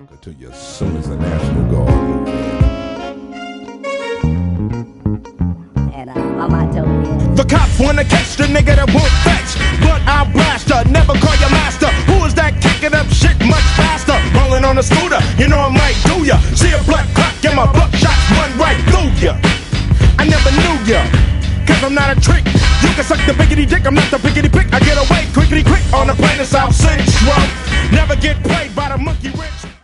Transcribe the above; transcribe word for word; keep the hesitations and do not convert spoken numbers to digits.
motherfucker to you as soon as the National Guard moves in. And uh, my motto is, the cops wanna catch the nigga that won't fetch, but I'll blast her, never call your master. Who is that kicking up shit much faster? Rolling on a scooter, you know I might do ya. See a blood clock and my buckshots run right through ya. I never knew ya, cause I'm not a trick. You can suck the biggity dick, I'm not the biggity pick. I get away quickity quick on the planet South Central. Never get played by the monkey wrench.